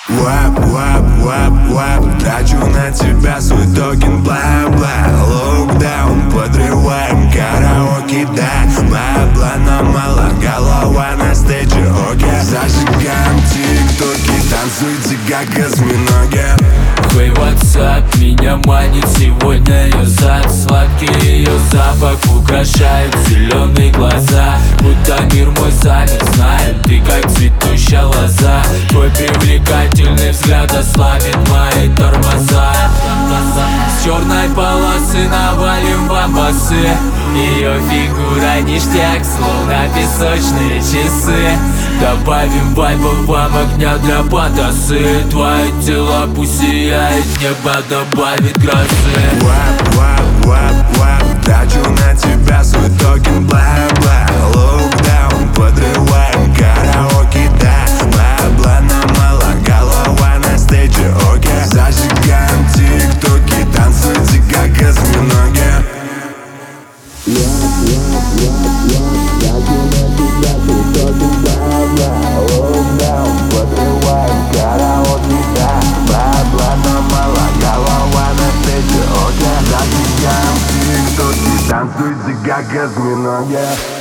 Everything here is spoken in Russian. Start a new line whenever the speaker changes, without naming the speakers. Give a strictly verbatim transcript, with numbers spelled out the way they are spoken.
Вап, вап, вап, вап, трачу на тебя свой токен, бла-бла. Локдаун, подрываем караоке, да. Бабла нам мало, голова на стейдже, окей. Зажигаем тиктоки, танцуйте как осьминоги.
Хей, WhatsApp, меня манит сегодня ее зад. Сладкий ее запах украшает зеленые глаза. Будто мир мой занят, знает, ты как цветущая лоза. Твой привлекательный взгляд ослабит мои тормоза. С черной полосы навалим бамбасы. Ее фигура ништяк, словно песочные часы. Добавим вайбов вам огня для потасы. Твое тело пусть сияет, небо добавит грозы.
Вап, вап, вап, вап, трачу на тебя свой токен, бла-бла. Локдаун, подрываем караоке, да. Бабла нам мало, голова на стейдже, окей. Зажигаем тиктоки, танцуйте как осьминоги. Танцуйте как осьминоги.